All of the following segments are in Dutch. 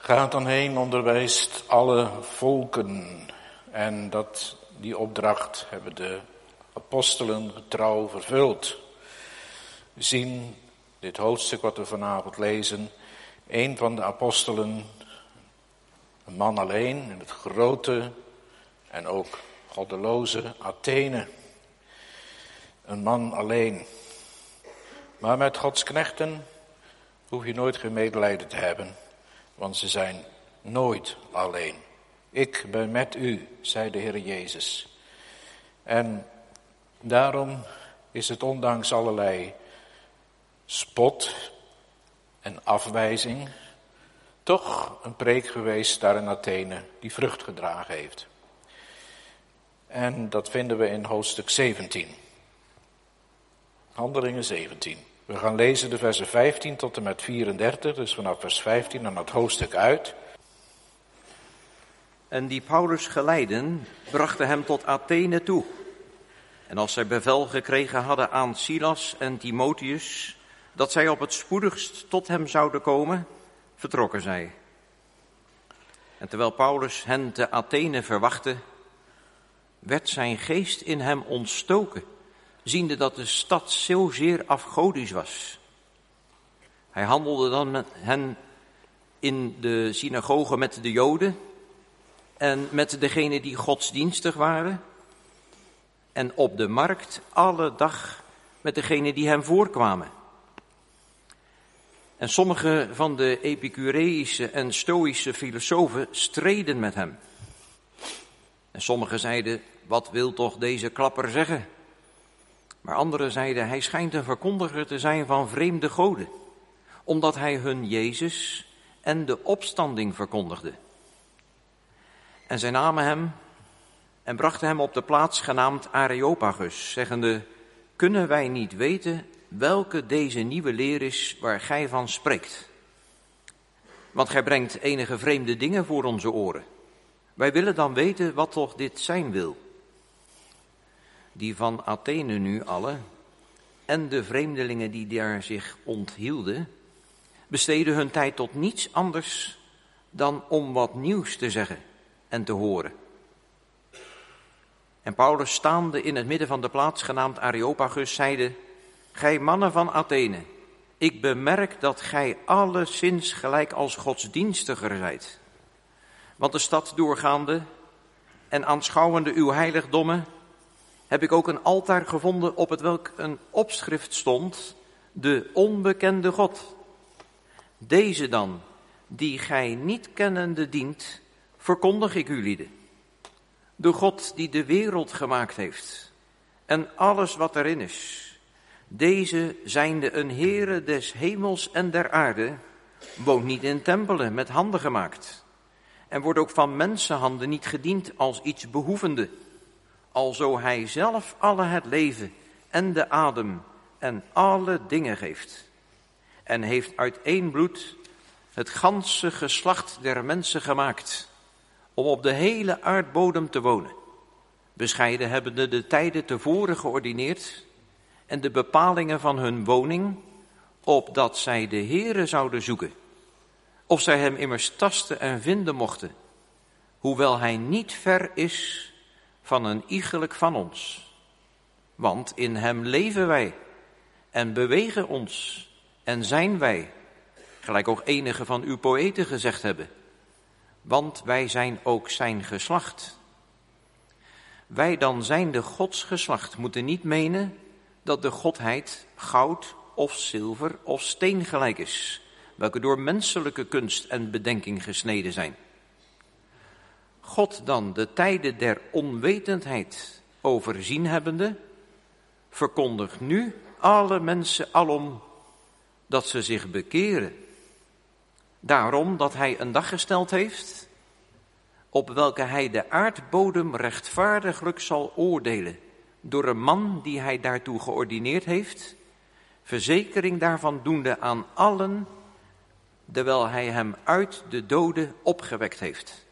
Gaat dan heen, onderwijst alle volken. En die opdracht hebben de apostelen getrouw vervuld. We zien dit hoofdstuk wat we vanavond lezen. Een van de apostelen, een man alleen in het grote en ook goddeloze Athene. Een man alleen. Maar met Gods knechten hoef je nooit geen medelijden te hebben, want ze zijn nooit alleen. Ik ben met u, zei de Heer Jezus. En daarom is het ondanks allerlei spot en afwijzing toch een preek geweest daar in Athene die vrucht gedragen heeft. En dat vinden we in hoofdstuk 17. Handelingen 17. We gaan lezen de versen 15 tot en met 34, dus vanaf vers 15 dan het hoofdstuk uit. En die Paulus geleidden, brachten hem tot Athene toe. En als zij bevel gekregen hadden aan Silas en Timotheus, dat zij op het spoedigst tot hem zouden komen, vertrokken zij. En terwijl Paulus hen te Athene verwachtte, werd zijn geest in hem ontstoken, ziende dat de stad zozeer afgodisch was. Hij handelde dan met hen in de synagoge met de Joden en met degenen die godsdienstig waren, en op de markt alle dag met degenen die hem voorkwamen. En sommige van de Epicureïsche en Stoïsche filosofen streden met hem. En sommigen zeiden, wat wil toch deze klapper zeggen? Maar anderen zeiden, hij schijnt een verkondiger te zijn van vreemde goden, omdat hij hun Jezus en de opstanding verkondigde. En zij namen hem en brachten hem op de plaats genaamd Areopagus, zeggende, kunnen wij niet weten welke deze nieuwe leer is waar gij van spreekt? Want gij brengt enige vreemde dingen voor onze oren. Wij willen dan weten wat toch dit zijn wil. Die van Athene nu alle, en de vreemdelingen die daar zich onthielden, besteden hun tijd tot niets anders dan om wat nieuws te zeggen en te horen. En Paulus, staande in het midden van de plaats genaamd Areopagus, zeide, gij mannen van Athene, ik bemerk dat gij alleszins gelijk als godsdienstiger zijt. Want de stad doorgaande en aanschouwende uw heiligdommen, heb ik ook een altaar gevonden op het welk een opschrift stond, de onbekende God. Deze dan, die gij niet kennende dient, verkondig ik ulieden. De God die de wereld gemaakt heeft en alles wat erin is. Deze zijnde een Heere des hemels en der aarde, woont niet in tempelen met handen gemaakt. En wordt ook van mensenhanden niet gediend als iets behoevende. Alzo hij zelf alle het leven en de adem en alle dingen geeft. En heeft uit één bloed het ganse geslacht der mensen gemaakt, om op de hele aardbodem te wonen. Bescheiden hebbende de tijden tevoren geordineerd en de bepalingen van hun woning, opdat zij de Heere zouden zoeken. Of zij hem immers tasten en vinden mochten, hoewel hij niet ver is van een iegelijk van ons. Want in hem leven wij en bewegen ons en zijn wij, gelijk ook enige van uw poëten gezegd hebben. Want wij zijn ook zijn geslacht. Wij dan zijnde Gods geslacht moeten niet menen dat de Godheid goud of zilver of steen gelijk is, welke door menselijke kunst en bedenking gesneden zijn. God dan de tijden der onwetendheid overzien hebbende, verkondigt nu alle mensen alom dat ze zich bekeren. Daarom dat hij een dag gesteld heeft, op welke hij de aardbodem rechtvaardiglijk zal oordelen, door een man die hij daartoe geordineerd heeft, verzekering daarvan doende aan allen, terwijl hij hem uit de doden opgewekt heeft.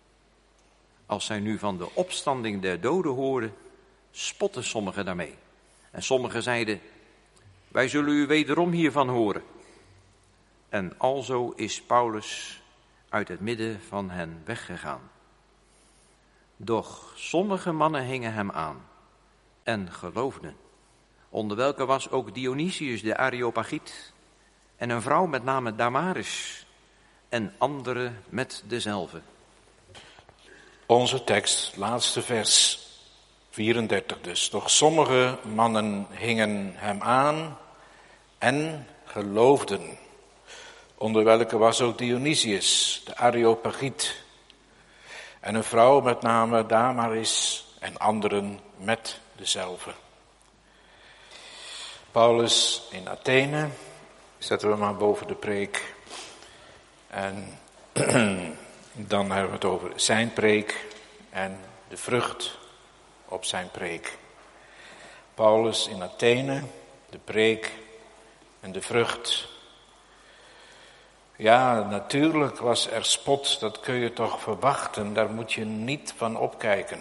Als zij nu van de opstanding der doden hoorden, spotten sommigen daarmee. En sommigen zeiden, wij zullen u wederom hiervan horen. En alzo is Paulus uit het midden van hen weggegaan. Doch sommige mannen hingen hem aan en geloofden, onder welke was ook Dionysius de Areopagiet en een vrouw met name Damaris en anderen met dezelfde. Onze tekst, laatste vers, 34 dus. Doch sommige mannen hingen hem aan en geloofden, onder welke was ook Dionysius de Areopagiet en een vrouw met name Damaris en anderen met dezelfde. Paulus in Athene, zetten we maar boven de preek. En dan hebben we het over zijn preek en de vrucht op zijn preek. Paulus in Athene, de preek en de vrucht. Ja, natuurlijk was er spot, dat kun je toch verwachten, daar moet je niet van opkijken.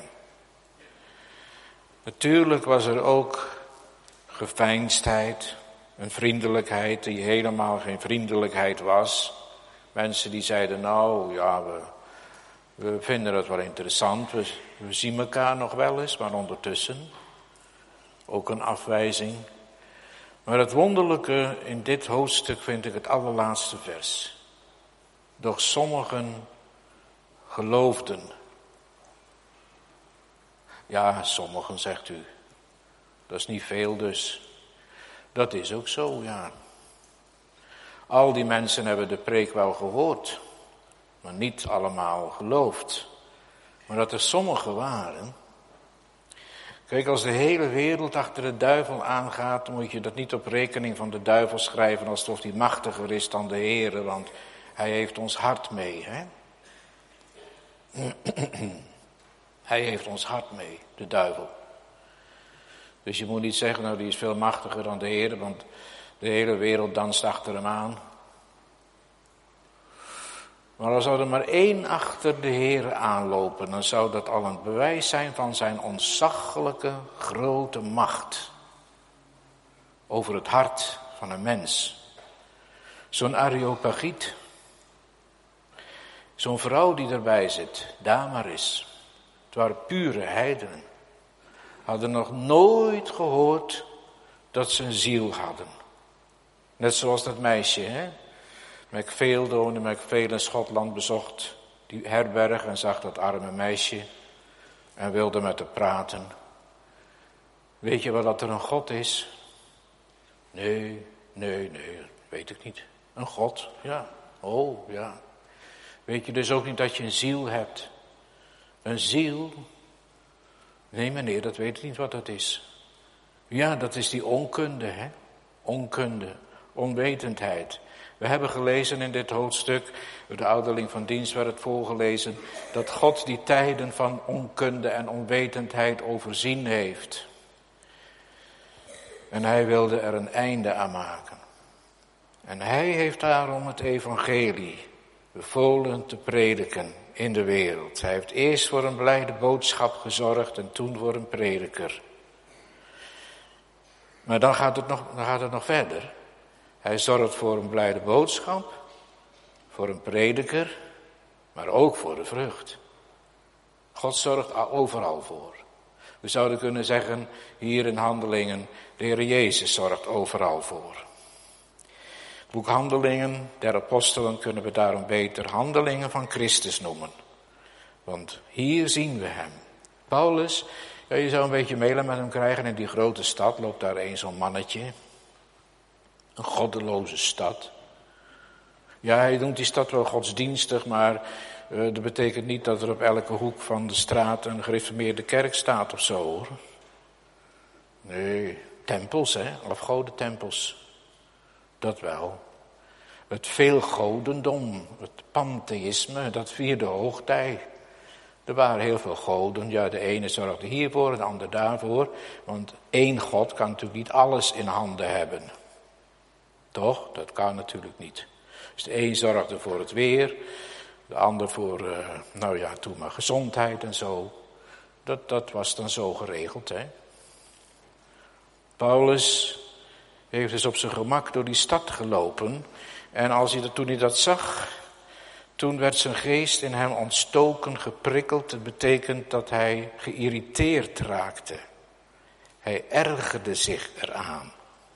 Natuurlijk was er ook geveinsdheid, een vriendelijkheid die helemaal geen vriendelijkheid was. Mensen die zeiden, nou ja, we vinden het wel interessant, we zien elkaar nog wel eens, maar ondertussen ook een afwijzing. Maar het wonderlijke in dit hoofdstuk vind ik het allerlaatste vers. Doch sommigen geloofden. Ja, sommigen, zegt u. Dat is niet veel dus. Dat is ook zo, ja. Al die mensen hebben de preek wel gehoord, maar niet allemaal geloofd. Maar dat er sommigen waren. Kijk, als de hele wereld achter de duivel aangaat, dan moet je dat niet op rekening van de duivel schrijven alsof hij machtiger is dan de Heere, want hij heeft ons hart mee, hè? Hij heeft ons hart mee, de duivel. Dus je moet niet zeggen, nou die is veel machtiger dan de Heere, want de hele wereld danst achter hem aan. Maar als er maar één achter de Heere aanlopen, dan zou dat al een bewijs zijn van zijn ontzaglijke grote macht over het hart van een mens. Zo'n Areopagiet, zo'n vrouw die erbij zit, Damaris, het waren pure heidenen, hadden nog nooit gehoord dat ze een ziel hadden. Net zoals dat meisje, hè? McPhail in Schotland bezocht die herberg en zag dat arme meisje en wilde met haar praten. Weet je wel dat er een God is? Nee, weet ik niet. Een God, ja. Oh, ja. Weet je dus ook niet dat je een ziel hebt? Een ziel? Nee meneer, dat weet ik niet wat dat is. Ja, dat is die onkunde, hè. Onkunde, onwetendheid. We hebben gelezen in dit hoofdstuk, door de ouderling van dienst werd het voorgelezen, dat God die tijden van onkunde en onwetendheid overzien heeft. En hij wilde er een einde aan maken. En hij heeft daarom het evangelie bevolen te prediken in de wereld. Hij heeft eerst voor een blijde boodschap gezorgd en toen voor een prediker. Maar dan gaat het nog verder. Hij zorgt voor een blijde boodschap, voor een prediker, maar ook voor de vrucht. God zorgt overal voor. We zouden kunnen zeggen, hier in Handelingen, de Heer Jezus zorgt overal voor. Boek Handelingen der Apostelen kunnen we daarom beter Handelingen van Christus noemen. Want hier zien we hem. Paulus, ja, je zou een beetje mailen met hem krijgen. In die grote stad loopt daar zo'n mannetje. Een goddeloze stad. Ja, hij noemt die stad wel godsdienstig, maar dat betekent niet dat er op elke hoek van de straat een gereformeerde kerk staat of zo, hoor. Nee, tempels, hè, afgodentempels. Dat wel. Het veelgodendom, het pantheïsme, dat vierde hoogtij. Er waren heel veel goden, ja, de ene zorgde hiervoor, de ander daarvoor. Want één God kan natuurlijk niet alles in handen hebben. Toch? Dat kan natuurlijk niet. Dus de een zorgde voor het weer, de ander voor, toen maar gezondheid en zo. Dat was dan zo geregeld, hè. Paulus heeft dus op zijn gemak door die stad gelopen. En toen hij dat zag, Toen werd zijn geest in hem ontstoken, geprikkeld. Het betekent dat hij geïrriteerd raakte. Hij ergerde zich eraan.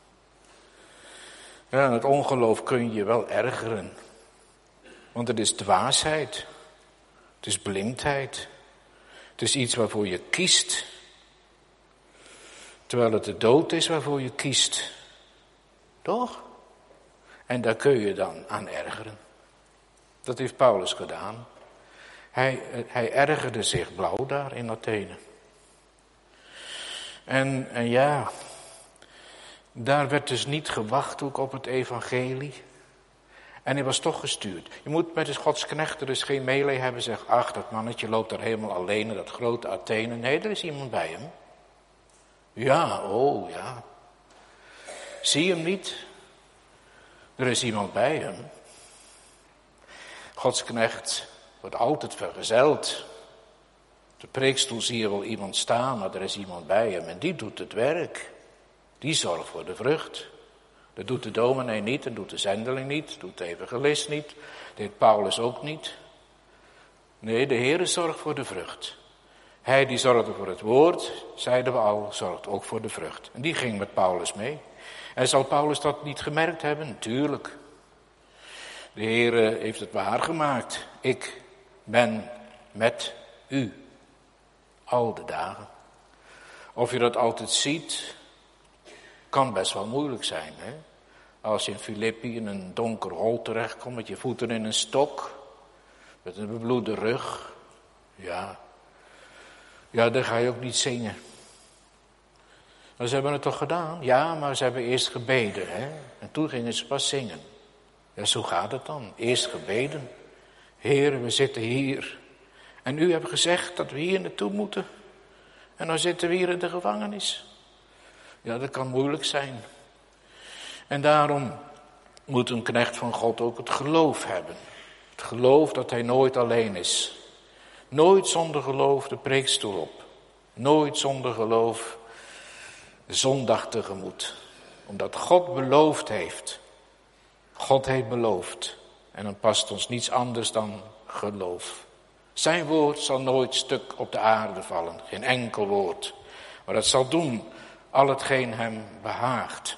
Ja, aan het ongeloof kun je wel ergeren. Want het is dwaasheid. Het is blindheid. Het is iets waarvoor je kiest. Terwijl het de dood is waarvoor je kiest. Toch? En daar kun je dan aan ergeren. Dat heeft Paulus gedaan. Hij ergerde zich blauw daar in Athene. En ja, daar werd dus niet gewacht ook op het evangelie. En hij was toch gestuurd. Je moet met de godsknechten dus geen meelij hebben. Zeg, ach, dat mannetje loopt daar helemaal alleen in dat grote Athene. Nee, er is iemand bij hem. Ja, oh ja. Zie je hem niet? Er is iemand bij hem. Godsknecht wordt altijd vergezeld. Op de preekstoel zie je wel iemand staan, maar er is iemand bij hem. En die doet het werk. Die zorgt voor de vrucht. Dat doet de dominee niet, dat doet de zendeling niet, dat doet de evangelist niet. Dat deed Paulus ook niet. Nee, de Heere zorgt voor de vrucht. Hij die zorgde voor het woord, zeiden we al, zorgt ook voor de vrucht. En die ging met Paulus mee. En zal Paulus dat niet gemerkt hebben? Natuurlijk. De Heere heeft het waargemaakt. Ik ben met u. Al de dagen. Of je dat altijd ziet, kan best wel moeilijk zijn. Hè? Als je in Filippi in een donker hol terechtkomt met je voeten in een stok. Met een bebloede rug. Ja, dan ga je ook niet zingen. Maar ze hebben het toch gedaan? Ja, maar ze hebben eerst gebeden. Hè? En toen gingen ze pas zingen. Ja, zo gaat het dan. Eerst gebeden. Heer, we zitten hier. En u hebt gezegd dat we hier naartoe moeten. En dan zitten we hier in de gevangenis. Ja, dat kan moeilijk zijn. En daarom moet een knecht van God ook het geloof hebben. Het geloof dat hij nooit alleen is. Nooit zonder geloof de preekstoel op. Nooit zonder geloof de zondag tegemoet. Omdat God beloofd heeft. God heeft beloofd. En dan past ons niets anders dan geloof. Zijn woord zal nooit stuk op de aarde vallen. Geen enkel woord. Maar het zal doen al hetgeen hem behaagt.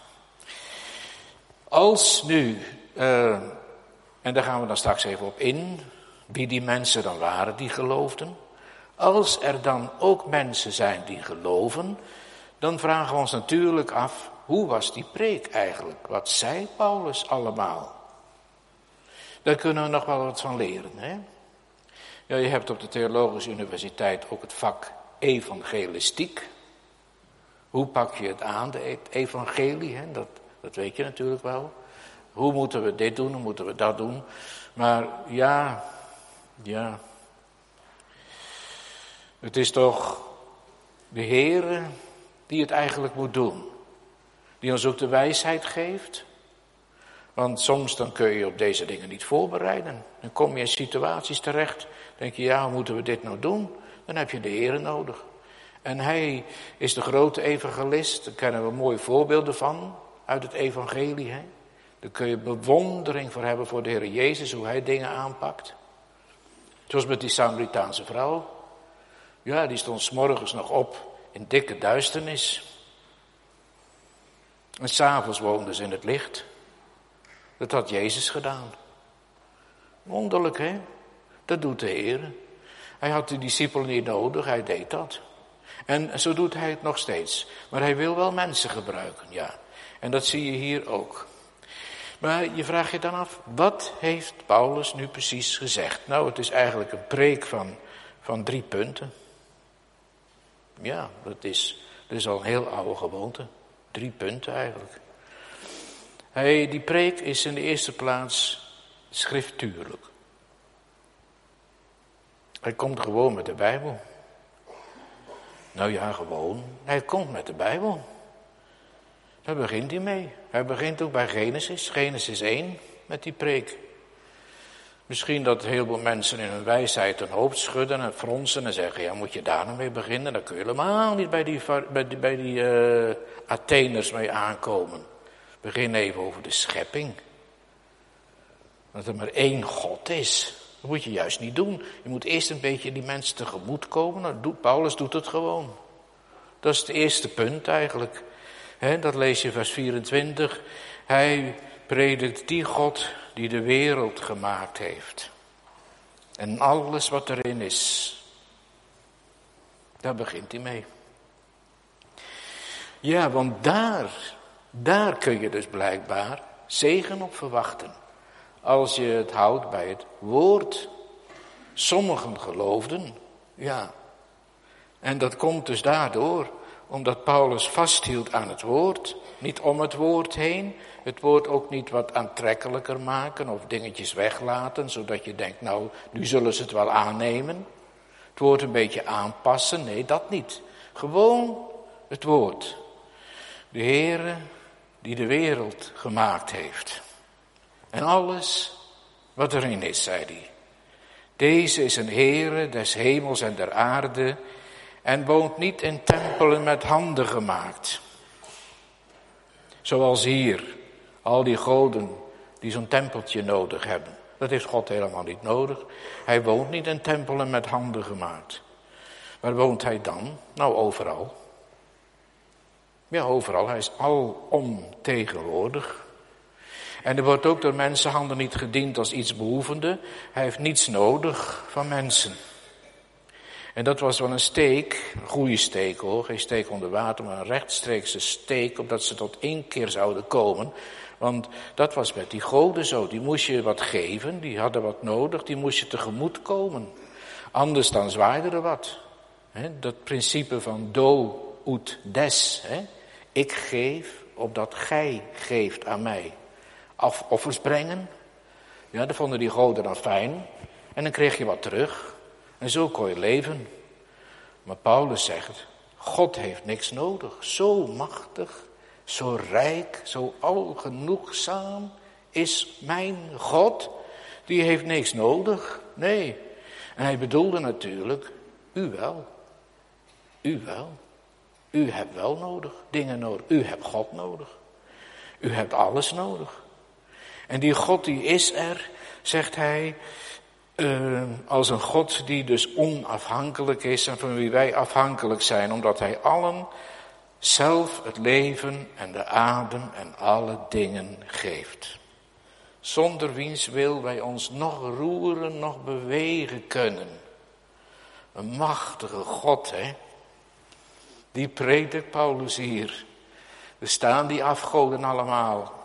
Als nu, en daar gaan we dan straks even op in, wie die mensen dan waren die geloofden. Als er dan ook mensen zijn die geloven, dan vragen we ons natuurlijk af, hoe was die preek eigenlijk? Wat zei Paulus allemaal? Daar kunnen we nog wel wat van leren. Hè? Ja, je hebt op de Theologische Universiteit ook het vak evangelistiek. Hoe pak je het aan, het evangelie? Hè? Dat weet je natuurlijk wel. Hoe moeten we dit doen, hoe moeten we dat doen? Maar ja. Het is toch de Heere die het eigenlijk moet doen. Die ons ook de wijsheid geeft. Want soms dan kun je op deze dingen niet voorbereiden. Dan kom je in situaties terecht. Denk je, ja, hoe moeten we dit nou doen? Dan heb je de Heere nodig. En hij is de grote evangelist. Daar kennen we mooie voorbeelden van uit het evangelie. Hè? Daar kun je bewondering voor hebben voor de Heer Jezus. Hoe hij dingen aanpakt. Zoals met die Samaritaanse vrouw. Ja, die stond 's morgens nog op in dikke duisternis. En 's avonds woonde ze in het licht. Dat had Jezus gedaan. Wonderlijk, hè? Dat doet de Heer. Hij had de discipelen niet nodig, hij deed dat. En zo doet hij het nog steeds. Maar hij wil wel mensen gebruiken, ja. En dat zie je hier ook. Maar je vraagt je dan af, wat heeft Paulus nu precies gezegd? Nou, het is eigenlijk een preek van 3 punten. Ja, dat is al een heel oude gewoonte. 3 punten eigenlijk. Die preek is in de eerste plaats schriftuurlijk. Hij komt gewoon met de Bijbel. Nou ja, gewoon. Hij komt met de Bijbel. Daar begint hij mee. Hij begint ook bij Genesis 1, met die preek. Misschien dat heel veel mensen in hun wijsheid hun hoofd schudden en fronsen en zeggen, ja, moet je daar nou mee beginnen? Dan kun je helemaal niet bij die Atheners mee aankomen. Begin even over de schepping. Dat er maar 1 God is. Dat moet je juist niet doen. Je moet eerst een beetje die mensen tegemoet komen. Nou, Paulus doet het gewoon. Dat is het eerste punt eigenlijk. Dat lees je vers 24. Hij predikt die God die de wereld gemaakt heeft. En alles wat erin is. Daar begint hij mee. Ja, want daar kun je dus blijkbaar zegen op verwachten. Als je het houdt bij het woord. Sommigen geloofden, ja. En dat komt dus daardoor, omdat Paulus vasthield aan het woord. Niet om het woord heen. Het woord ook niet wat aantrekkelijker maken of dingetjes weglaten. Zodat je denkt, nou, nu zullen ze het wel aannemen. Het woord een beetje aanpassen, nee, dat niet. Gewoon het woord. De Heere die de wereld gemaakt heeft. En alles wat erin is, zei hij. Deze is een Heere des hemels en der aarde en woont niet in tempelen met handen gemaakt. Zoals hier, al die goden die zo'n tempeltje nodig hebben. Dat heeft God helemaal niet nodig. Hij woont niet in tempelen met handen gemaakt. Waar woont hij dan? Nou, overal. Ja, overal. Hij is alomtegenwoordig. En er wordt ook door mensenhanden niet gediend als iets behoevende. Hij heeft niets nodig van mensen. En dat was wel een steek, een goede steek hoor, geen steek onder water, maar een rechtstreekse steek, opdat ze tot 1 keer zouden komen. Want dat was met die goden zo, die moest je wat geven, die hadden wat nodig, die moest je tegemoet komen. Anders dan zwaaide er wat. Dat principe van do ut des, ik geef opdat gij geeft aan mij. Offers brengen, ja, dat vonden die goden dan fijn. En dan kreeg je wat terug. En zo kon je leven. Maar Paulus zegt, God heeft niks nodig. Zo machtig, zo rijk, zo algenoegzaam is mijn God. Die heeft niks nodig. Nee. En hij bedoelde natuurlijk, u wel. U wel. U hebt wel nodig, dingen nodig. U hebt God nodig. U hebt alles nodig. En die God die is er, zegt hij, als een God die dus onafhankelijk is en van wie wij afhankelijk zijn. Omdat hij allen zelf het leven en de adem en alle dingen geeft. Zonder wiens wil wij ons nog roeren, nog bewegen kunnen. Een machtige God, Die predikt Paulus hier. Er staan die afgoden allemaal.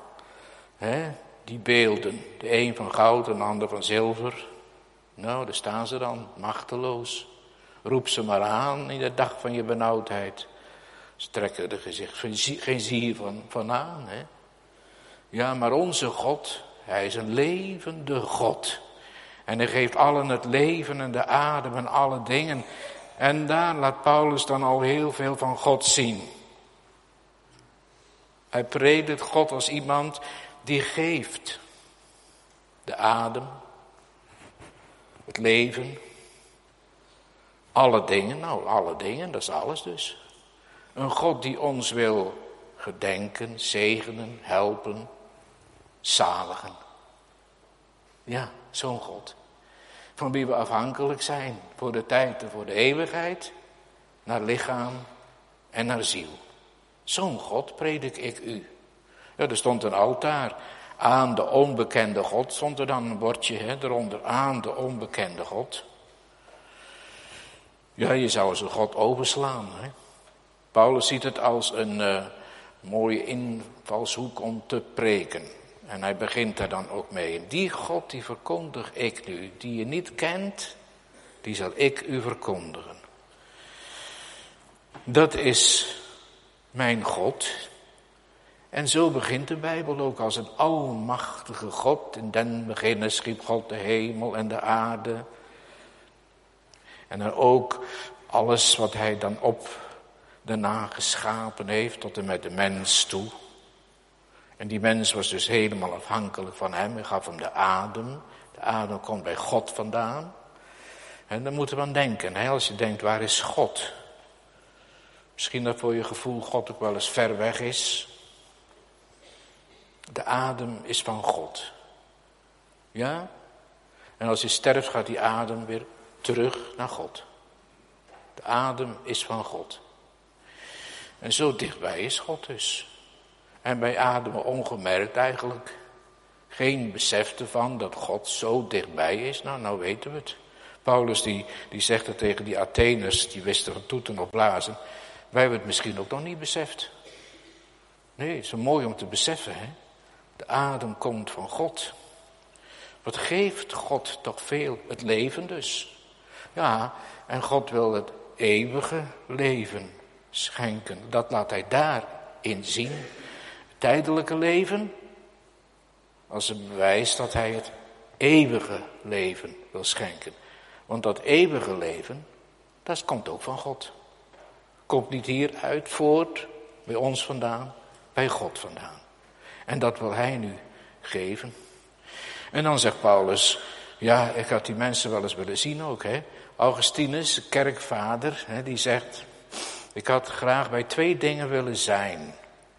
Die beelden. De een van goud en de ander van zilver. Nou, daar staan ze dan, machteloos. Roep ze maar aan in de dag van je benauwdheid. Ze trekken er gezicht geen zier van aan. Ja, maar onze God, hij is een levende God. En hij geeft allen het leven en de adem en alle dingen. En daar laat Paulus dan al heel veel van God zien. Hij predikt God als iemand die geeft. De adem. Het leven. Alle dingen. Nou, alle dingen, dat is alles dus. Een God die ons wil gedenken, zegenen, helpen, zaligen. Ja, zo'n God. Van wie we afhankelijk zijn voor de tijd en voor de eeuwigheid. Naar lichaam en naar ziel. Zo'n God predik ik u. Ja, er stond een altaar. Aan de onbekende God stond er dan een bordje eronder. Aan de onbekende God. Ja, je zou eens een God overslaan. Paulus ziet het als een mooie invalshoek om te preken. En hij begint daar dan ook mee. Die God die verkondig ik nu. Die je niet kent, die zal ik u verkondigen. Dat is mijn God. En zo begint de Bijbel ook als een almachtige God. In den beginnen schiep God de hemel en de aarde. En dan ook alles wat hij dan op daarna geschapen heeft tot en met de mens toe. En die mens was dus helemaal afhankelijk van hem. Hij gaf hem de adem. De adem komt bij God vandaan. En dan moeten we aan denken. Als je denkt, waar is God? Misschien dat voor je gevoel God ook wel eens ver weg is. De adem is van God. Ja? En als je sterft gaat die adem weer terug naar God. De adem is van God. En zo dichtbij is God dus. En wij ademen ongemerkt eigenlijk. Geen besef ervan dat God zo dichtbij is. Nou weten we het. Paulus die zegt het tegen die Atheners, die wisten van toeten of blazen. Wij hebben het misschien ook nog niet beseft. Nee, het is zo mooi om te beseffen, hè. De adem komt van God. Wat geeft God toch veel? Het leven dus. Ja, en God wil het eeuwige leven schenken. Dat laat hij daarin zien. Het tijdelijke leven als een bewijs dat hij het eeuwige leven wil schenken. Want dat eeuwige leven, dat komt ook van God. Komt niet hieruit voort, bij ons vandaan, bij God vandaan. En dat wil hij nu geven. En dan zegt Paulus, ja, ik had die mensen wel eens willen zien ook, hè. Augustinus, de kerkvader, hè, die zegt, ik had graag bij 2 dingen willen zijn.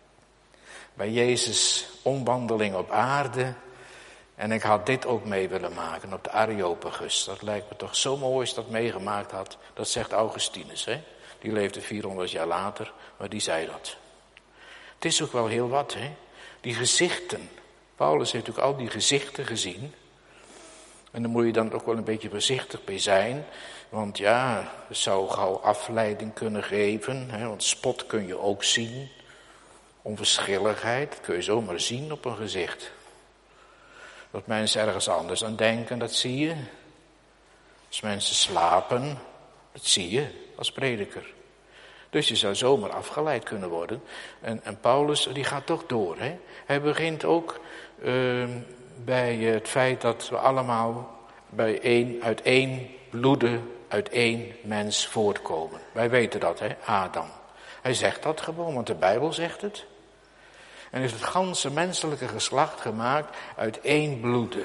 Bij Jezus' omwandeling op aarde. En ik had dit ook mee willen maken op de Areopagus. Dat lijkt me toch zo mooi als dat meegemaakt had. Dat zegt Augustinus, hè. Die leefde 400 jaar later, maar die zei dat. Het is ook wel heel wat, hè. Die gezichten. Paulus heeft ook al die gezichten gezien. En daar moet je dan ook wel een beetje voorzichtig bij zijn. Want ja, het zou gauw afleiding kunnen geven. Hè, want spot kun je ook zien. Onverschilligheid kun je zomaar zien op een gezicht. Dat mensen ergens anders aan denken, dat zie je. Als mensen slapen, dat zie je als prediker. Dus je zou zomaar afgeleid kunnen worden. En Paulus, die gaat toch door. Hè? Hij begint ook bij het feit dat we allemaal uit één bloede, uit één mens voortkomen. Wij weten dat, hè? Adam. Hij zegt dat gewoon, want de Bijbel zegt het. En heeft het ganse menselijke geslacht gemaakt uit één bloede.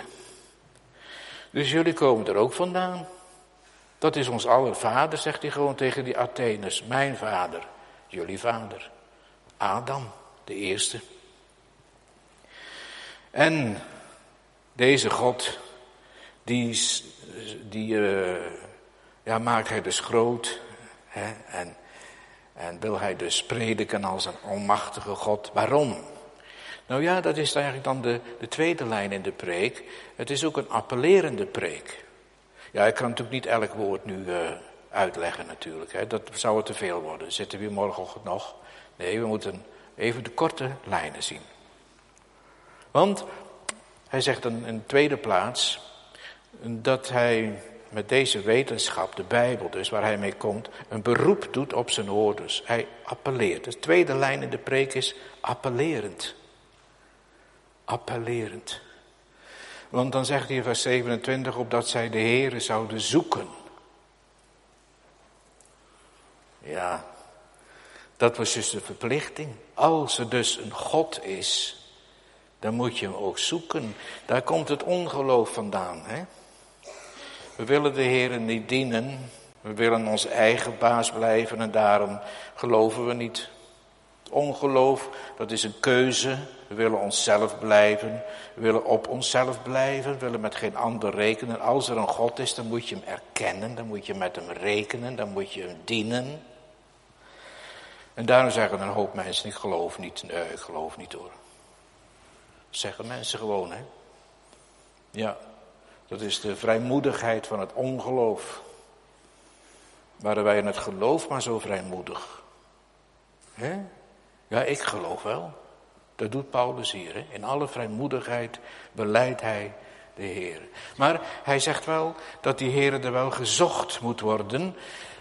Dus jullie komen er ook vandaan. Dat is ons aller vader, zegt hij gewoon tegen die Atheners. Mijn vader, jullie vader. Adam, de eerste. En deze God, die maakt hij dus groot. Hè, en wil hij dus prediken als een almachtige God. Waarom? Nou ja, dat is eigenlijk dan de tweede lijn in de preek. Het is ook een appellerende preek. Ja, ik kan natuurlijk niet elk woord nu uitleggen natuurlijk. Hè. Dat zou te veel worden. Zitten we hier morgenochtend nog? Nee, we moeten even de korte lijnen zien. Want hij zegt in de tweede plaats dat hij met deze wetenschap, de Bijbel dus, waar hij mee komt, een beroep doet op zijn hoorders. Hij appelleert. De tweede lijn in de preek is appellerend. Appellerend. Want dan zegt hij in vers 27 opdat zij de Heere zouden zoeken. Ja, dat was dus de verplichting. Als er dus een God is, dan moet je hem ook zoeken. Daar komt het ongeloof vandaan, hè. We willen de Heere niet dienen. We willen onze eigen baas blijven en daarom geloven we niet. Het ongeloof, dat is een keuze. We willen onszelf blijven. We willen op onszelf blijven. We willen met geen ander rekenen. Als er een God is, dan moet je hem erkennen. Dan moet je met hem rekenen. Dan moet je hem dienen. En daarom zeggen een hoop mensen, ik geloof niet. Nee, ik geloof niet hoor. Dat zeggen mensen gewoon, hè. Ja, dat is de vrijmoedigheid van het ongeloof. Waren wij in het geloof maar zo vrijmoedig? Hè? Ja, ik geloof wel. Dat doet Paulus hier. Hè? In alle vrijmoedigheid belijdt hij de Heer. Maar hij zegt wel dat die Heer er wel gezocht moet worden.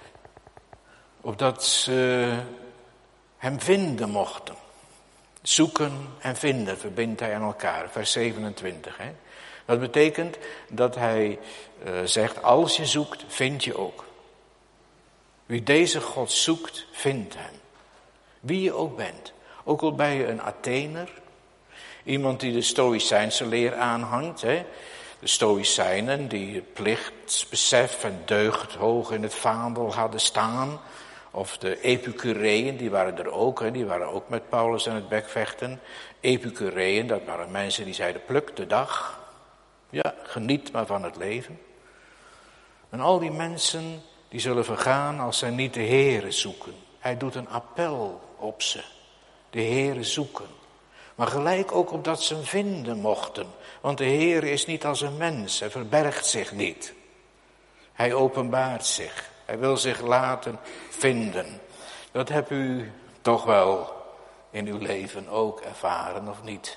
Opdat ze hem vinden mochten. Zoeken en vinden verbindt hij aan elkaar. Vers 27. Hè? Dat betekent dat hij zegt, als je zoekt, vind je ook. Wie deze God zoekt, vindt hem. Wie je ook bent. Ook al ben je een Athener. Iemand die de Stoïcijnse leer aanhangt. Hè? De Stoïcijnen die plichtsbesef en deugd hoog in het vaandel hadden staan. Of de Epicureeën, die waren er ook. Hè? Die waren ook met Paulus aan het bekvechten. Epicureeën, dat waren mensen die zeiden pluk de dag. Ja, geniet maar van het leven. En al die mensen die zullen vergaan als zij niet de Heere zoeken. Hij doet een appel op ze. De Heere zoeken. Maar gelijk ook opdat ze hem vinden mochten. Want de Heere is niet als een mens. Hij verbergt zich niet. Hij openbaart zich. Hij wil zich laten vinden. Dat hebt u toch wel in uw leven ook ervaren, of niet?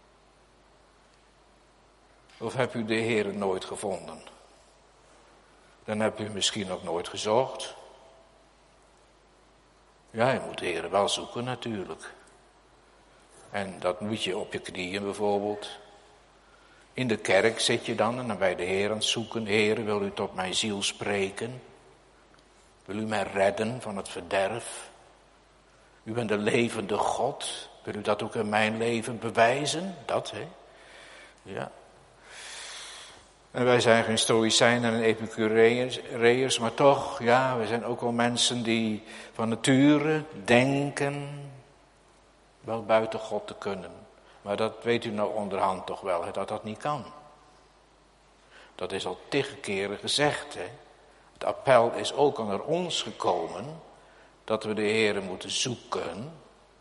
Of hebt u de Heere nooit gevonden? Dan hebt u misschien ook nooit gezocht. Ja, je moet de Heere wel zoeken natuurlijk. En dat moet je op je knieën bijvoorbeeld. In de kerk zit je dan en dan bij de Heer aan het zoeken. Heere, wil u tot mijn ziel spreken? Wil u mij redden van het verderf? U bent de levende God. Wil u dat ook in mijn leven bewijzen? Dat, hè? Ja. En wij zijn geen stoïcijnen en epicureërs, maar toch, ja, we zijn ook wel mensen die van nature denken wel buiten God te kunnen. Maar dat weet u nou onderhand toch wel, hè, dat dat niet kan. Dat is al 10 keren gezegd, hè. Het appel is ook al naar ons gekomen, dat we de Heere moeten zoeken.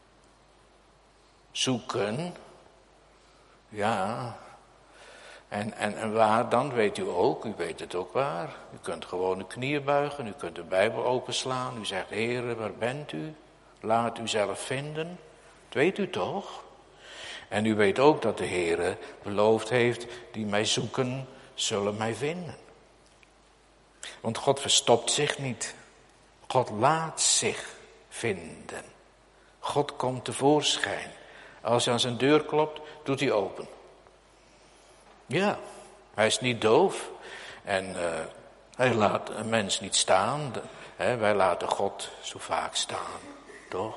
Zoeken, ja. En waar dan, weet u ook, u weet het ook waar. U kunt gewoon de knieën buigen, u kunt de Bijbel openslaan. U zegt, Heere, waar bent u? Laat u zelf vinden. Dat weet u toch? En u weet ook dat de Heere beloofd heeft, die mij zoeken, zullen mij vinden. Want God verstopt zich niet. God laat zich vinden. God komt tevoorschijn. Als hij aan zijn deur klopt, doet hij open. Ja, hij is niet doof. En hij laat een mens niet staan. Wij laten God zo vaak staan, toch?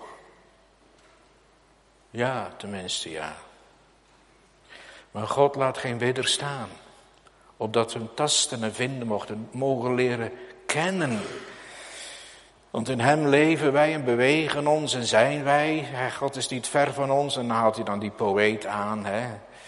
Ja, tenminste ja. Maar God laat geen widder staan. Opdat we hem tasten en vinden mogen leren kennen. Want in hem leven wij en bewegen ons en zijn wij. God is niet ver van ons. En dan haalt hij dan die poëet aan. Hè.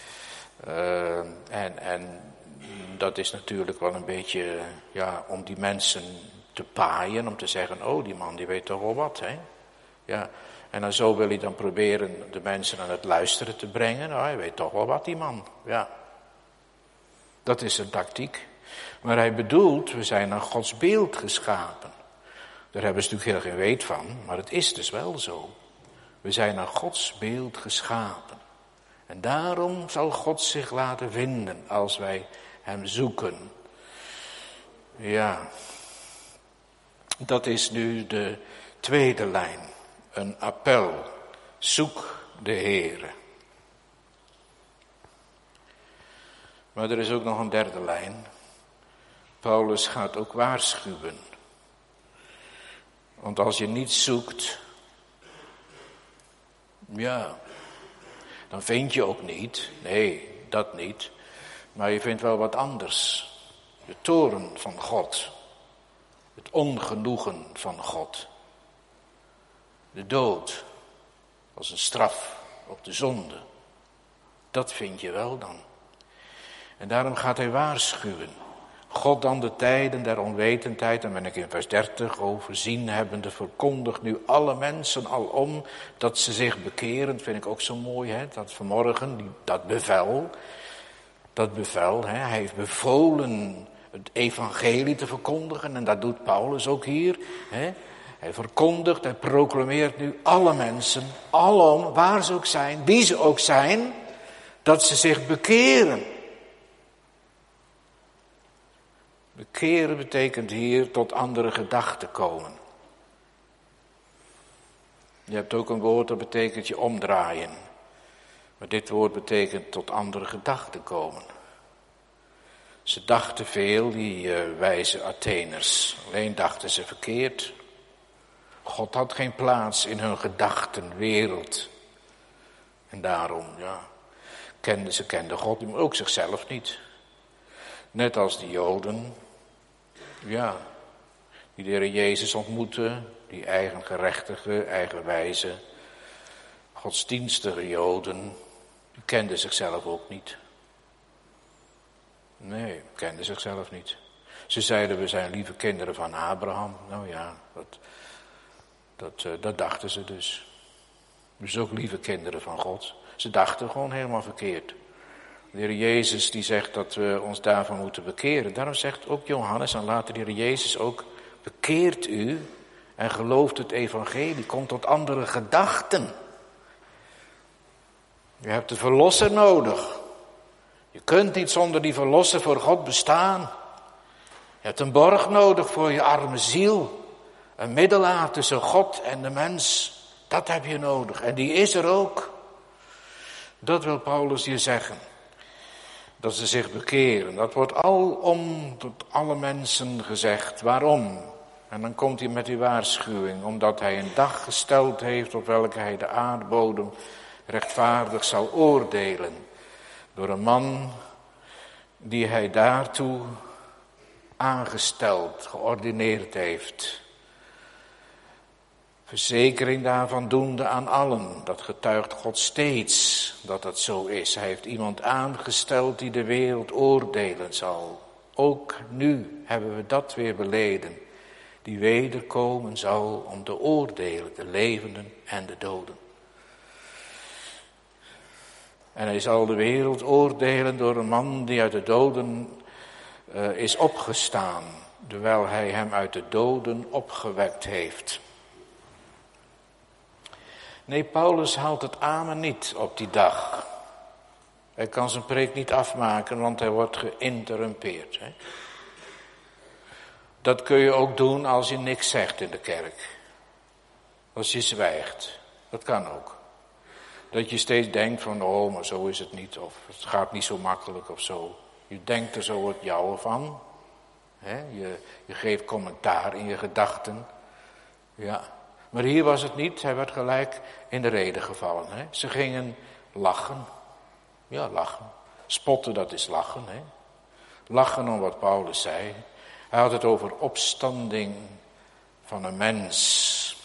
En dat is natuurlijk wel een beetje ja, om die mensen te paaien. Om te zeggen, oh die man die weet toch wel wat. Hè. Ja. En dan zo wil hij dan proberen de mensen aan het luisteren te brengen. Nou, hij weet toch wel wat die man. Ja. Dat is zijn tactiek. Maar hij bedoelt, we zijn naar Gods beeld geschapen. Daar hebben ze natuurlijk heel geen weet van, maar het is dus wel zo. We zijn naar Gods beeld geschapen. En daarom zal God zich laten vinden als wij hem zoeken. Ja, dat is nu de tweede lijn. Een appel. Zoek de Heere. Maar er is ook nog een derde lijn. Paulus gaat ook waarschuwen. Want als je niet zoekt, ja, dan vind je ook niet. Nee, dat niet. Maar je vindt wel wat anders. De toorn van God. Het ongenoegen van God. De dood als een straf op de zonde. Dat vind je wel dan. En daarom gaat hij waarschuwen. God dan de tijden der onwetendheid, en ben ik in vers 30, overzien hebbende, verkondigt nu alle mensen alom dat ze zich bekeren. Dat vind ik ook zo mooi, hè? Dat vanmorgen, dat bevel, hè? Hij heeft bevolen het evangelie te verkondigen en dat doet Paulus ook hier. Hè? Hij verkondigt, hij proclameert nu alle mensen, alom, waar ze ook zijn, wie ze ook zijn, dat ze zich bekeren. Bekeren betekent hier tot andere gedachten komen. Je hebt ook een woord dat betekent je omdraaien. Maar dit woord betekent tot andere gedachten komen. Ze dachten veel, die wijze Atheners. Alleen dachten ze verkeerd. God had geen plaats in hun gedachtenwereld. En daarom, ja, ze kenden God, maar ook zichzelf niet. Net als de Joden, ja, die de Heer Jezus ontmoeten, die eigengerechtige, eigenwijze, godsdienstige Joden, die kenden zichzelf ook niet. Nee, kenden zichzelf niet. Ze zeiden, we zijn lieve kinderen van Abraham. Nou ja, dat dachten ze dus. Dus ook lieve kinderen van God. Ze dachten gewoon helemaal verkeerd. De Heer Jezus die zegt dat we ons daarvan moeten bekeren. Daarom zegt ook Johannes en later de Heer Jezus ook, bekeert u en gelooft het evangelie, komt tot andere gedachten. Je hebt de verlosser nodig. Je kunt niet zonder die verlosser voor God bestaan. Je hebt een borg nodig voor je arme ziel. Een middelaar tussen God en de mens. Dat heb je nodig. En die is er ook. Dat wil Paulus hier zeggen. Dat ze zich bekeren. Dat wordt alom tot alle mensen gezegd. Waarom? En dan komt hij met die waarschuwing. Omdat hij een dag gesteld heeft op welke hij de aardbodem rechtvaardig zal oordelen. Door een man die hij daartoe aangesteld, geordineerd heeft. Verzekering daarvan doende aan allen. Dat getuigt God steeds dat dat zo is. Hij heeft iemand aangesteld die de wereld oordelen zal. Ook nu hebben we dat weer beleden. Die wederkomen zal om te oordelen, de levenden en de doden. En hij zal de wereld oordelen door een man die uit de doden is opgestaan. Terwijl hij hem uit de doden opgewekt heeft. Nee, Paulus haalt het amen niet op die dag. Hij kan zijn preek niet afmaken, want hij wordt geïnterrumpeerd. Hè? Dat kun je ook doen als je niks zegt in de kerk. Als je zwijgt. Dat kan ook. Dat je steeds denkt van, oh, maar zo is het niet. Of het gaat niet zo makkelijk of zo. Je denkt er zo het jouwe van. Hè? Je geeft commentaar in je gedachten. Ja. Maar hier was het niet. Hij werd gelijk in de rede gevallen. Hè? Ze gingen lachen. Ja, lachen. Spotten, dat is lachen. Hè? Lachen om wat Paulus zei. Hij had het over opstanding van een mens.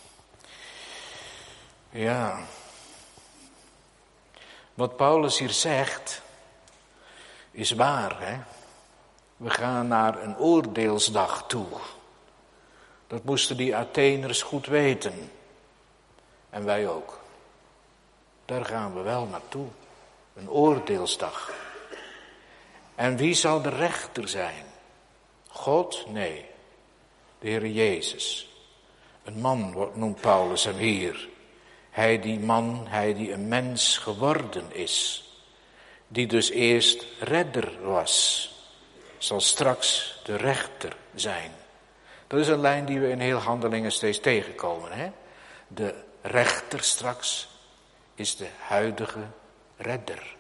Ja. Wat Paulus hier zegt, is waar. Hè? We gaan naar een oordeelsdag toe. Dat moesten die Atheners goed weten. En wij ook. Daar gaan we wel naartoe. Een oordeelsdag. En wie zal de rechter zijn? God? Nee. De Heer Jezus. Een man noemt Paulus hem hier. Hij die een mens geworden is. Die dus eerst redder was. Zal straks de rechter zijn. Dat is een lijn die we in heel Handelingen steeds tegenkomen. Hè? De rechter straks is de huidige redder.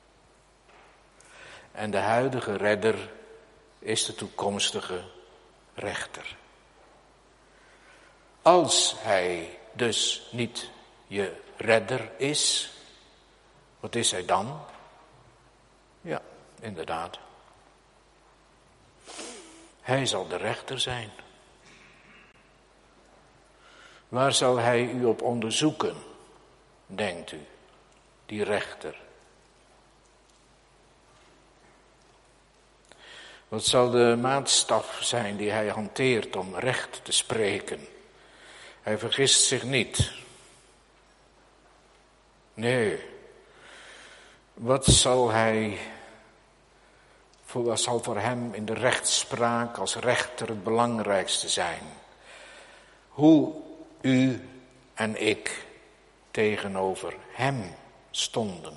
En de huidige redder is de toekomstige rechter. Als hij dus niet je redder is, wat is hij dan? Ja, inderdaad. Hij zal de rechter zijn. Waar zal hij u op onderzoeken, denkt u, die rechter? Wat zal de maatstaf zijn die hij hanteert om recht te spreken? Hij vergist zich niet. Nee. Wat zal voor hem in de rechtspraak als rechter het belangrijkste zijn? Hoe u en ik tegenover hem stonden.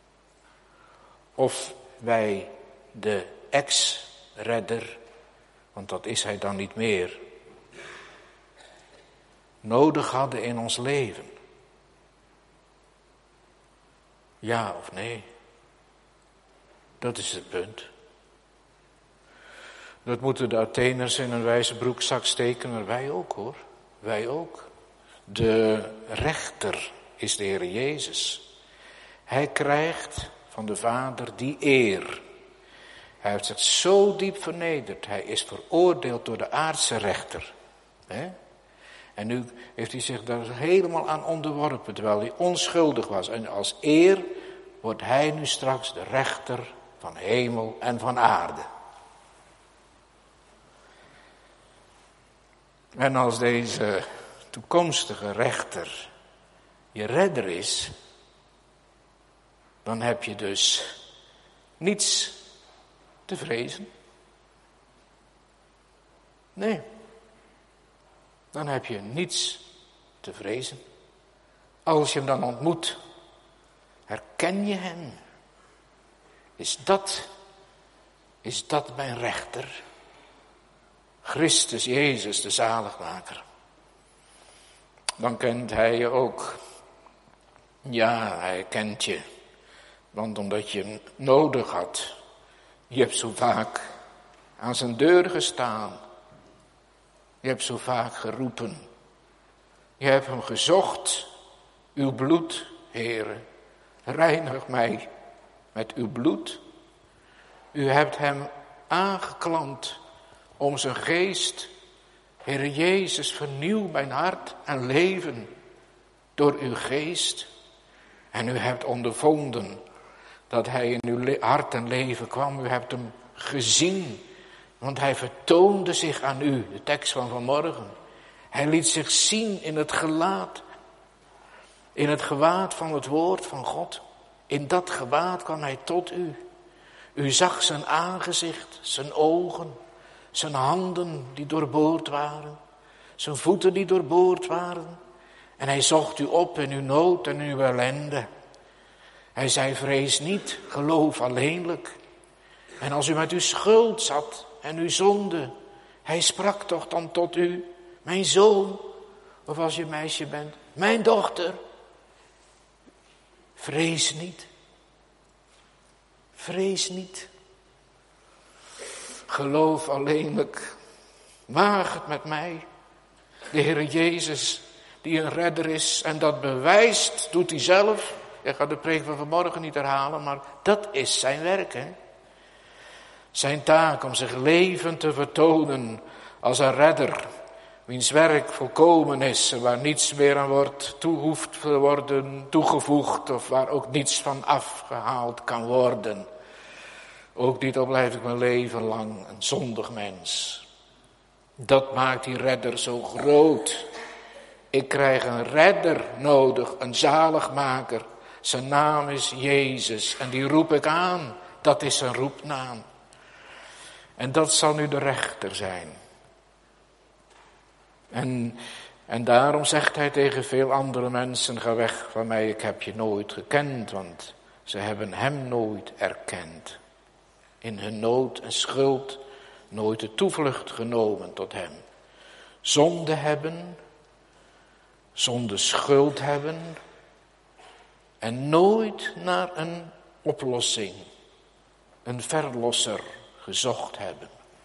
Of wij de ex-redder, want dat is hij dan niet meer, nodig hadden in ons leven. Ja of nee? Dat is het punt. Dat moeten de Atheners in een wijze broekzak steken, maar wij ook hoor. Wij ook. De rechter is de Heer Jezus. Hij krijgt van de Vader die eer. Hij heeft zich zo diep vernederd. Hij is veroordeeld door de aardse rechter. En nu heeft hij zich daar helemaal aan onderworpen, terwijl hij onschuldig was. En als eer wordt hij nu straks de rechter van hemel en van aarde. En als deze toekomstige rechter je redder is, dan heb je dus niets te vrezen. Nee, dan heb je niets te vrezen. Als je hem dan ontmoet, herken je hem. Is dat mijn rechter? Christus Jezus, de zaligmaker. Dan kent hij je ook. Ja, hij kent je. Want omdat je hem nodig had. Je hebt zo vaak aan zijn deur gestaan. Je hebt zo vaak geroepen. Je hebt hem gezocht. Uw bloed, Heere, reinig mij met uw bloed. U hebt hem aangeklampt om zijn geest. Heere Jezus, vernieuw mijn hart en leven door uw geest. En u hebt ondervonden dat hij in uw hart en leven kwam. U hebt hem gezien, want hij vertoonde zich aan u. De tekst van vanmorgen. Hij liet zich zien in het gelaat. In het gewaad van het woord van God. In dat gewaad kwam hij tot u. U zag zijn aangezicht, zijn ogen, zijn handen die doorboord waren. Zijn voeten die doorboord waren. En hij zocht u op in uw nood en uw ellende. Hij zei, vrees niet, geloof alleenlijk. En als u met uw schuld zat en uw zonde, hij sprak toch dan tot u, mijn zoon, of als je meisje bent, mijn dochter. Vrees niet. Vrees niet. Geloof alleenlijk. Waag het met mij. De Heer Jezus, die een redder is en dat bewijst, doet hij zelf. Ik ga de preek van vanmorgen niet herhalen, maar dat is zijn werk, hè. Zijn taak om zich levend te vertonen als een redder, wiens werk volkomen is en waar niets meer aan hoeft te worden toegevoegd of waar ook niets van afgehaald kan worden. Ook niet al blijf ik mijn leven lang een zondig mens. Dat maakt die redder zo groot. Ik krijg een redder nodig, een zaligmaker. Zijn naam is Jezus en die roep ik aan. Dat is zijn roepnaam. En dat zal nu de rechter zijn. En daarom zegt hij tegen veel andere mensen, ga weg van mij, ik heb je nooit gekend, want ze hebben hem nooit erkend. In hun nood en schuld nooit de toevlucht genomen tot hem. Zonde hebben, zonde schuld hebben en nooit naar een oplossing, een verlosser gezocht hebben.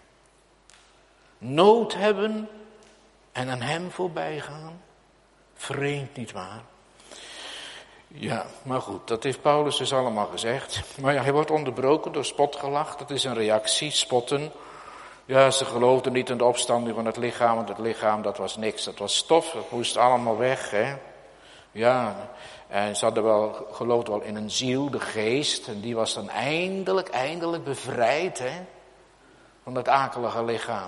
Nood hebben en aan hem voorbij gaan. Vreemd niet waar? Ja, maar goed, dat heeft Paulus dus allemaal gezegd. Maar ja, hij wordt onderbroken door spotgelach. Dat is een reactie, spotten. Ja, ze geloofden niet in de opstanding van het lichaam. Want het lichaam, dat was niks. Dat was stof, dat moest allemaal weg, hè. Ja, en ze hadden wel, geloofden wel in een ziel, de geest. En die was dan eindelijk bevrijd, hè. Van het akelige lichaam.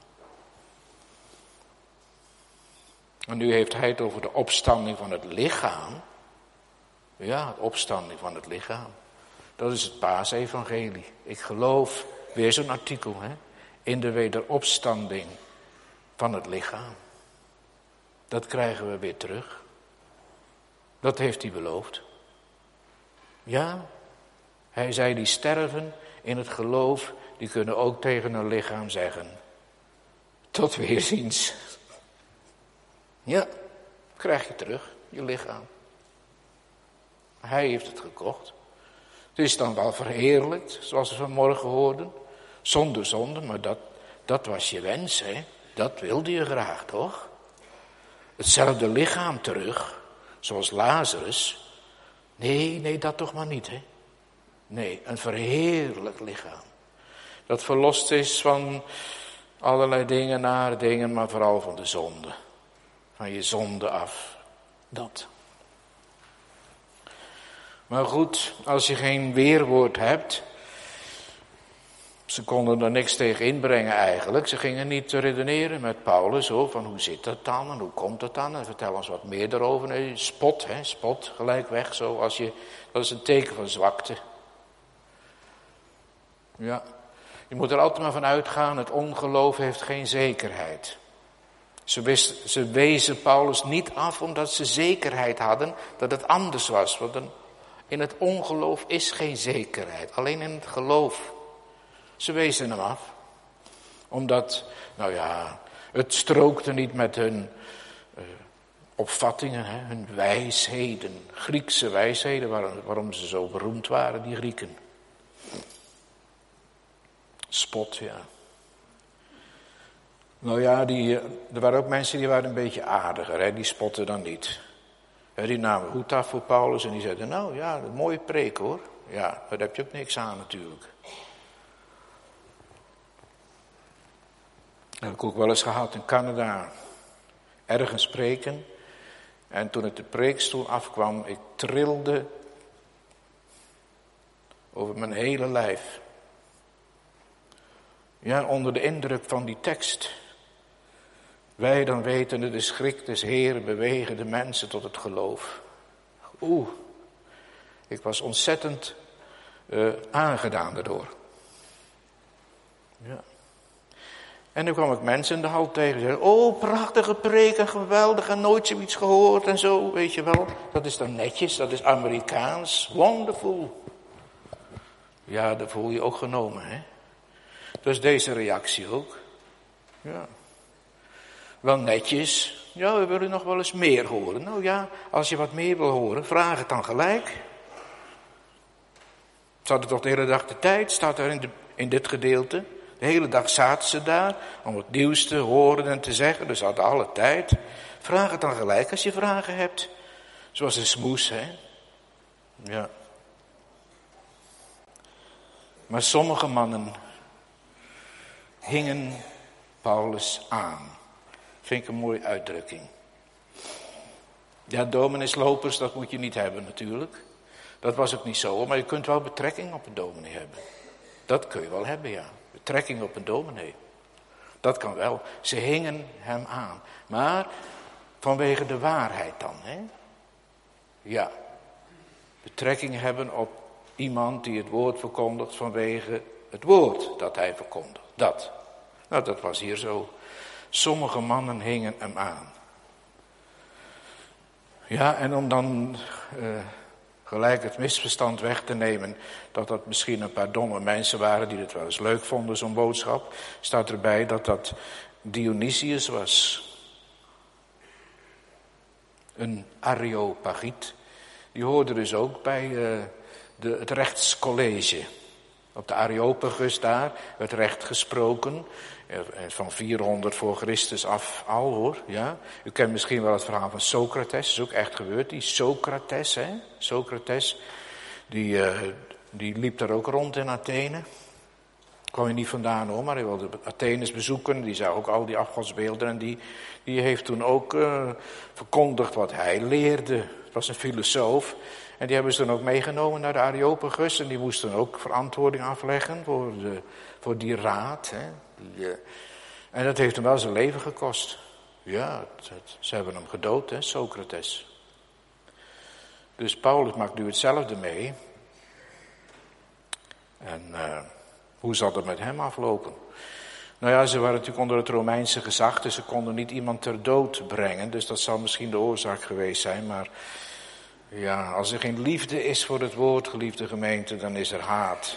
En nu heeft hij het over de opstanding van het lichaam. Ja, de opstanding van het lichaam. Dat is het paasevangelie. Ik geloof, weer zo'n artikel, hè, in de wederopstanding van het lichaam. Dat krijgen we weer terug. Dat heeft hij beloofd. Ja, hij zei die sterven in het geloof, die kunnen ook tegen hun lichaam zeggen, tot weerziens. Ja, krijg je terug, je lichaam. Hij heeft het gekocht. Het is dan wel verheerlijkt, zoals we vanmorgen hoorden. Zonder zonde, maar dat was je wens, hè. Dat wilde je graag, toch? Hetzelfde lichaam terug, zoals Lazarus. Nee, dat toch maar niet, hè. Nee, een verheerlijkt lichaam. Dat verlost is van allerlei dingen, nare dingen, maar vooral van de zonde. Van je zonde af. Dat. Maar goed, als je geen weerwoord hebt, Ze konden er niks tegen inbrengen eigenlijk. Ze gingen niet redeneren met Paulus, hoor, van hoe zit dat dan en hoe komt dat dan? En vertel ons wat meer erover. Nee, spot, spot, gelijk weg. Zo, dat is een teken van zwakte. Ja, je moet er altijd maar van uitgaan, het ongeloof heeft geen zekerheid. Ze wezen Paulus niet af omdat ze zekerheid hadden dat het anders was. Want in het ongeloof is geen zekerheid, alleen in het geloof. Ze wezen hem af. Omdat, het strookte niet met hun opvattingen, hun wijsheden. Griekse wijsheden, waarom ze zo beroemd waren, die Grieken. Spot, ja. Er waren ook mensen die waren een beetje aardiger, die spotten dan niet. Die namen goed af voor Paulus en die zeiden, een mooie preek hoor. Ja, daar heb je ook niks aan natuurlijk. Dat heb ik ook wel eens gehad in Canada. Ergens spreken. En toen ik de preekstoel afkwam, ik trilde over mijn hele lijf. Ja, onder de indruk van die tekst. Wij dan wetende de schrik des Heeren bewegen de mensen tot het geloof. Ik was ontzettend aangedaan daardoor. Ja. En dan kwam ik mensen in de hal tegen en zeiden, prachtige preken, geweldig en nooit zoiets gehoord en zo, weet je wel. Dat is dan netjes, dat is Amerikaans, wonderful. Ja, dat voel je ook genomen, hè. Dus deze reactie ook. Ja. Wel netjes. Ja, we willen nog wel eens meer horen. Nou ja, als je wat meer wil horen, vraag het dan gelijk. Ze hadden toch de hele dag de tijd, staat er in dit gedeelte. De hele dag zaten ze daar om het nieuws te horen en te zeggen. Dus ze hadden alle tijd. Vraag het dan gelijk als je vragen hebt. Zoals een smoes, hè. Ja. Maar sommige mannen hingen Paulus aan. Vind ik een mooie uitdrukking. Ja, domineeslopers, dat moet je niet hebben natuurlijk. Dat was ook niet zo, maar je kunt wel betrekking op een dominee hebben. Dat kun je wel hebben, ja. Betrekking op een dominee. Dat kan wel. Ze hingen hem aan. Maar vanwege de waarheid dan, hè? Ja. Betrekking hebben op iemand die het woord verkondigt vanwege het woord dat hij verkondigt. Dat. Nou, dat was hier zo. Sommige mannen hingen hem aan. Ja, en om dan gelijk het misverstand weg te nemen dat dat misschien een paar domme mensen waren die het wel eens leuk vonden, zo'n boodschap, staat erbij dat dat Dionysius was. Een Areopagiet. Die hoorde dus ook bij het rechtscollege. Op de Areopagus daar werd recht gesproken. Van 400 voor Christus af al hoor. Ja. U kent misschien wel het verhaal van Socrates. Dat is ook echt gebeurd. Die Socrates, hè. Socrates. Die liep daar ook rond in Athene. Kwam je niet vandaan hoor. Maar hij wilde Athenes bezoeken. Die zag ook al die afgodsbeelden. En die heeft toen ook verkondigd wat hij leerde. Het was een filosoof. En die hebben ze dan ook meegenomen naar de Areopagus. En die moesten ook verantwoording afleggen voor die raad. Hè. En dat heeft hem wel zijn leven gekost. Ja, ze hebben hem gedood, hè, Socrates. Dus Paulus maakt nu hetzelfde mee. En hoe zal het met hem aflopen? Nou ja, ze waren natuurlijk onder het Romeinse gezag, dus ze konden niet iemand ter dood brengen. Dus dat zal misschien de oorzaak geweest zijn, maar ja, als er geen liefde is voor het woord, geliefde gemeente, dan is er haat.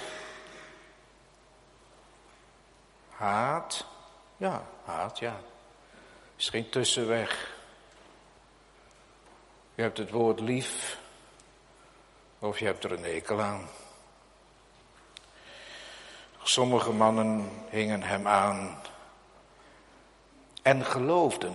Haat? Ja, haat, ja. Er is geen tussenweg. Je hebt het woord lief, of je hebt er een hekel aan. Sommige mannen hingen hem aan en geloofden.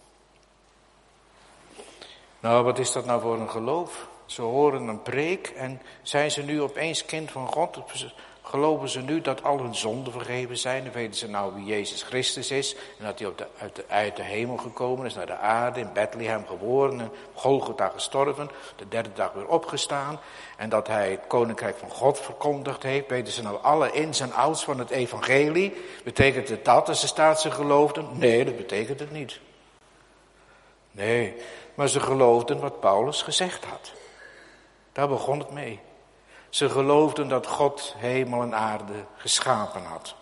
Nou, wat is dat nou voor een geloof? Ze horen een preek en zijn ze nu opeens kind van God, Geloven ze nu dat al hun zonden vergeven zijn? Dan weten ze nou wie Jezus Christus is. En dat hij uit de hemel gekomen is naar de aarde, in Bethlehem geboren, en Golgotha gestorven, de derde dag weer opgestaan. En dat hij het koninkrijk van God verkondigd heeft. Weten ze nou alle ins en outs van het evangelie? Betekent het dat ze staat ze geloofden? Nee, dat betekent het niet. Nee, maar ze geloofden wat Paulus gezegd had. Daar begon het mee. Ze geloofden dat God hemel en aarde geschapen had.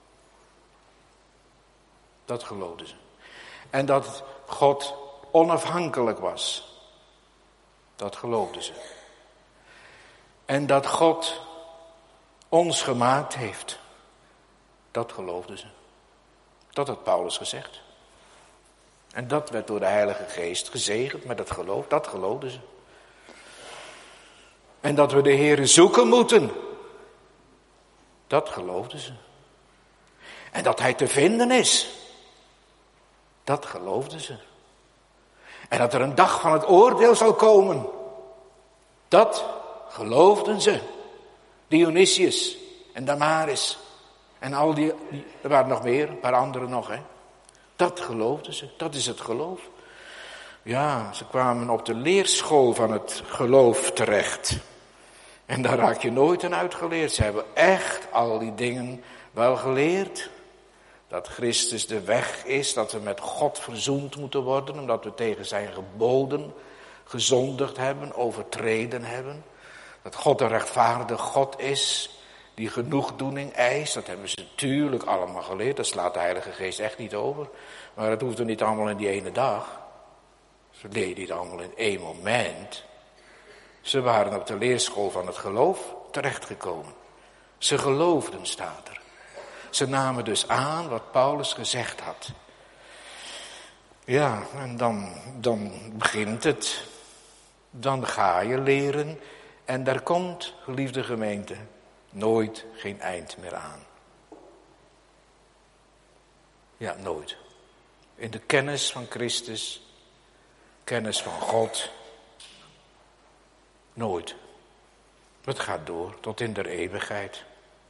Dat geloofden ze. En dat God onafhankelijk was. Dat geloofden ze. En dat God ons gemaakt heeft. Dat geloofden ze. Dat had Paulus gezegd. En dat werd door de Heilige Geest gezegend met het geloof. Dat geloofden ze. En dat we de Heere zoeken moeten. Dat geloofden ze. En dat hij te vinden is. Dat geloofden ze. En dat er een dag van het oordeel zal komen. Dat geloofden ze. Dionysius en Damaris. En al die, er waren nog meer, een paar anderen nog. Hè. Dat geloofden ze. Dat is het geloof. Ja, ze kwamen op de leerschool van het geloof terecht. En daar raak je nooit aan uitgeleerd. Ze hebben echt al die dingen wel geleerd. Dat Christus de weg is, dat we met God verzoend moeten worden, omdat we tegen zijn geboden gezondigd hebben, overtreden hebben. Dat God een rechtvaardige God is, die genoegdoening eist. Dat hebben ze natuurlijk allemaal geleerd. Dat slaat de Heilige Geest echt niet over. Maar dat hoeft er niet allemaal in die ene dag. Ze deden niet allemaal in één moment. Ze waren op de leerschool van het geloof terechtgekomen. Ze geloofden, staat er. Ze namen dus aan wat Paulus gezegd had. Ja, en dan begint het. Dan ga je leren. En daar komt, geliefde gemeente, nooit geen eind meer aan. Ja, nooit. In de kennis van Christus, kennis van God, nooit. Het gaat door tot in der eeuwigheid.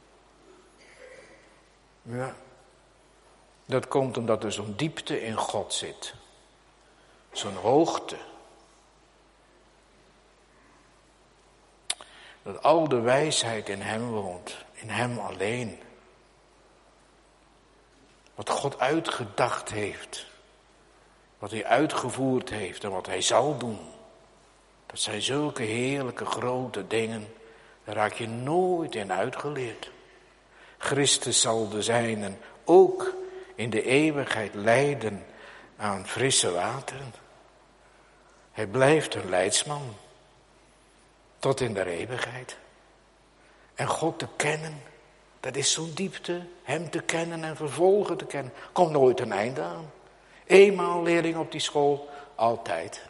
Ja. Dat komt omdat er zo'n diepte in God zit. Zo'n hoogte. Dat al de wijsheid in hem woont. In hem alleen. Wat God uitgedacht heeft. Wat hij uitgevoerd heeft en wat hij zal doen. Dat zijn zulke heerlijke grote dingen. Daar raak je nooit in uitgeleerd. Christus zal de zijnen ook in de eeuwigheid leiden aan frisse wateren. Hij blijft een leidsman. Tot in de eeuwigheid. En God te kennen, dat is zo'n diepte. Hem te kennen en vervolgen te kennen. Komt nooit een einde aan. Eenmaal leerling op die school, altijd.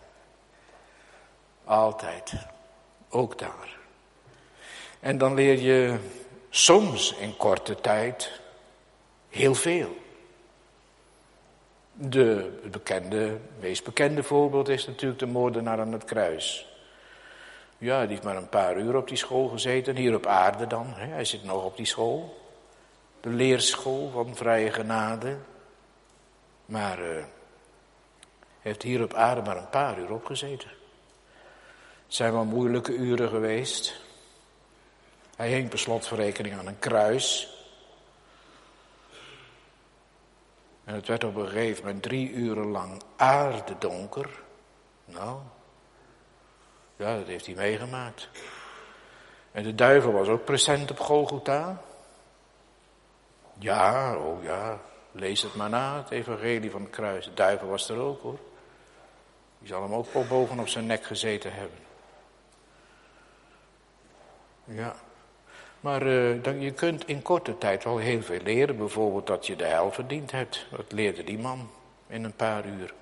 Altijd. Ook daar. En dan leer je soms in korte tijd heel veel. Het meest bekende voorbeeld is natuurlijk de moordenaar aan het kruis. Ja, die heeft maar een paar uur op die school gezeten. Hier op aarde dan. Hij zit nog op die school. De leerschool van vrije genade. Maar heeft hier op aarde maar een paar uur opgezeten. Het zijn wel moeilijke uren geweest. Hij hing per slotverrekening aan een kruis. En het werd op een gegeven moment 3 uren lang aardedonker. Nou, ja, dat heeft hij meegemaakt. En de duivel was ook present op Golgotha. Ja, oh ja, lees het maar na, het evangelie van het kruis. De duivel was er ook, hoor. Die zal hem ook bovenop zijn nek gezeten hebben. Ja. Maar je kunt in korte tijd wel heel veel leren. Bijvoorbeeld dat je de hel verdiend hebt. Dat leerde die man in een paar uur.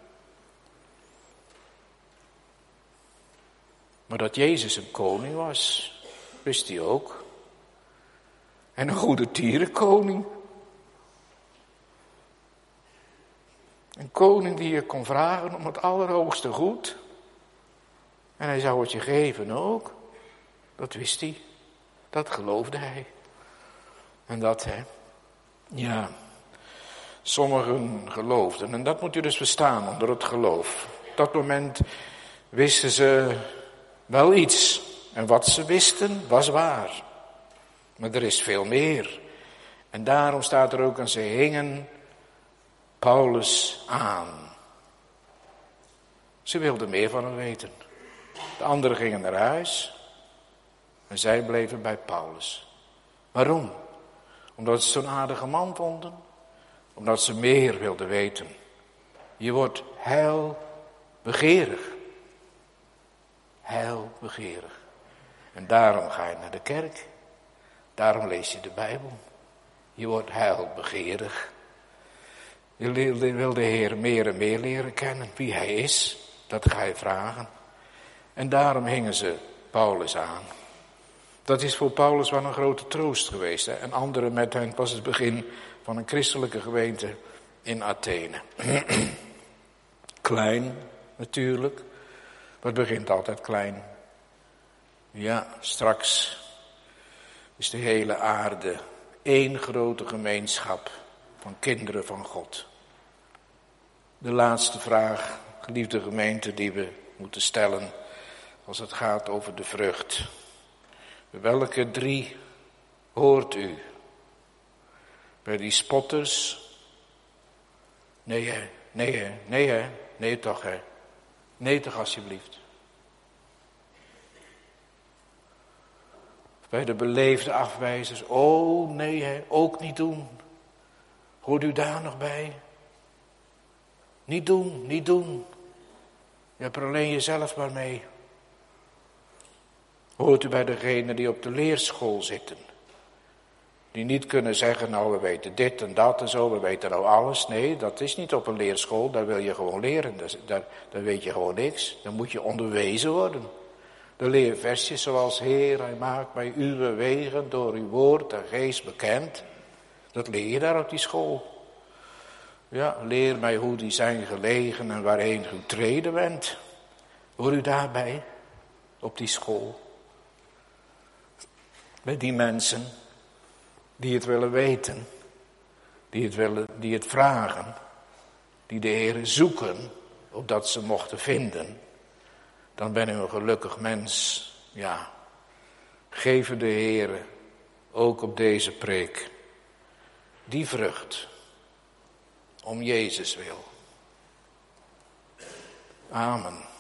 Maar dat Jezus een koning was, wist hij ook. En een goede tierenkoning. Een koning die je kon vragen om het allerhoogste goed. En hij zou het je geven ook. Dat wist hij. Dat geloofde hij. En dat, ja, sommigen geloofden. En dat moet u dus verstaan onder het geloof. Op dat moment wisten ze wel iets. En wat ze wisten was waar. Maar er is veel meer. En daarom staat er ook aan, ze hingen Paulus aan. Ze wilden meer van hem weten. De anderen gingen naar huis. En zij bleven bij Paulus. Waarom? Omdat ze zo'n aardige man vonden. Omdat ze meer wilden weten. Je wordt heilbegeerig. Heilbegeerig. En daarom ga je naar de kerk. Daarom lees je de Bijbel. Je wordt heilbegeerig. Je wil de Heer meer en meer leren kennen. Wie Hij is, dat ga je vragen. En daarom hingen ze Paulus aan. Dat is voor Paulus wel een grote troost geweest. En anderen met hen was het begin van een christelijke gemeente in Athene. Klein natuurlijk. Maar het begint altijd klein. Ja, straks is de hele aarde één grote gemeenschap van kinderen van God. De laatste vraag, geliefde gemeente, die we moeten stellen als het gaat over de vrucht. Welke 3 hoort u? Bij die spotters? Nee hè, nee hè, nee hè, nee toch hè. Nee toch alsjeblieft. Bij de beleefde afwijzers, oh nee hè, ook niet doen. Hoort u daar nog bij? Niet doen, niet doen. Je hebt er alleen jezelf maar mee. Hoort u bij degenen die op de leerschool zitten. Die niet kunnen zeggen, nou we weten dit en dat en zo, we weten nou alles. Nee, dat is niet op een leerschool, daar wil je gewoon leren. Daar weet je gewoon niks. Dan moet je onderwezen worden. De leerversjes zoals Heer, Hij maakt mij uw wegen door uw woord en geest bekend. Dat leer je daar op die school. Ja, leer mij hoe die zijn gelegen en waarheen u treden bent. Hoor u daarbij, op die school? Met die mensen die het willen weten, die het vragen, die de Heer zoeken, opdat ze mochten vinden. Dan ben u een gelukkig mens. Ja, geven de Heer ook op deze preek die vrucht om Jezus wil. Amen.